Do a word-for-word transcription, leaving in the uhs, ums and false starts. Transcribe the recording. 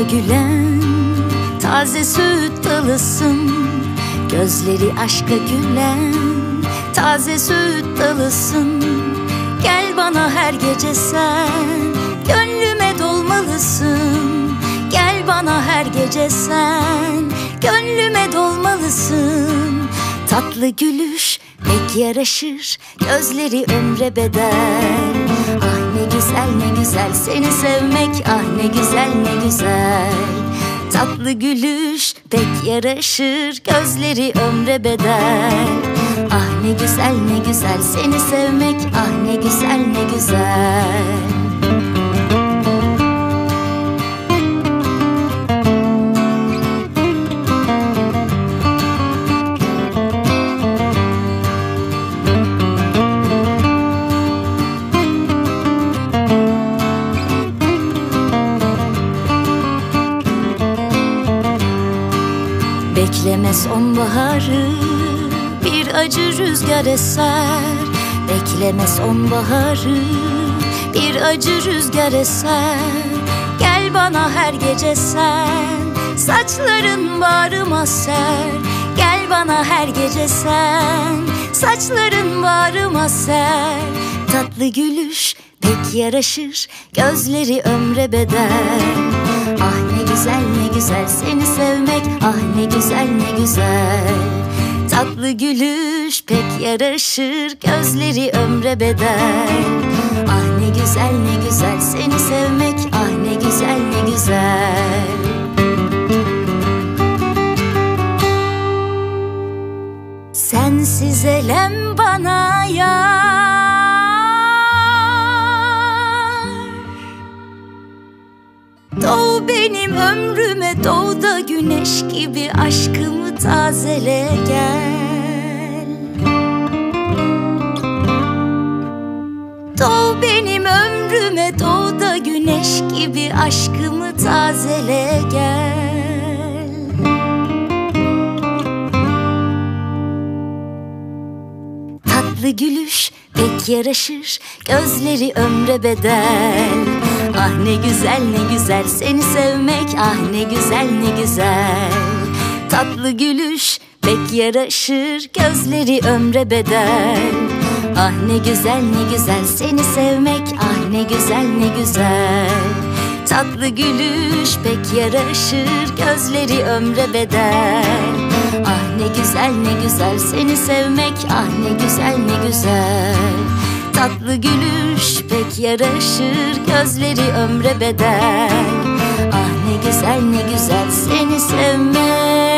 ışıkta gülen taze süt dalısın. Gözleri aşka gülen taze süt dalısın. Gel bana her gece sen, gönlüme dolmalısın. Gel bana her gece sen, gönlüme dolmalısın. Tatlı gülüş pek yaraşır, gözleri ömre bedel. Ah ne güzel ne güzel seni sevmek, ah ne güzel ne güzel. Tatlı gülüş pek yaraşır, gözleri ömre bedel. Ah ne güzel ne güzel seni sevmek, ah ne güzel ne güzel. Bekleme sonbaharı, bir acı rüzgar eser. Bekleme sonbaharı, bir acı rüzgar eser. Gel bana her gece sen, saçların bağrıma ser. Gel bana her gece sen, saçların bağrıma ser. Tatlı gülüş pek yaraşır, gözleri ömre bedel. Ah ne güzel ne güzel seni sevmek, ah ne güzel ne güzel. Tatlı gülüş pek yaraşır, gözleri ömre bedel. Ah ne güzel ne güzel seni sevmek, ah ne güzel ne güzel. Sensiz elem bana yar. Doğ benim ömrüme, doğ da güneş gibi aşkımı tazele gel. Doğ benim ömrüme, doğ da güneş gibi aşkımı tazele gel. Tatlı gülüş pek yaraşır, gözleri ömre bedel. Ah ne güzel ne güzel seni sevmek, ah ne güzel ne güzel. Tatlı gülüş pek yaraşır, gözleri ömre bedel. Ah ne güzel ne güzel seni sevmek, ah ne güzel ne güzel. Tatlı gülüş pek yaraşır, gözleri ömre bedel. Ah ne güzel ne güzel seni sevmek, ah ne güzel ne güzel. Tatlı gülüş pek yaraşır, gözleri ömre bedel. Ah ne güzel ne güzel seni sevmek.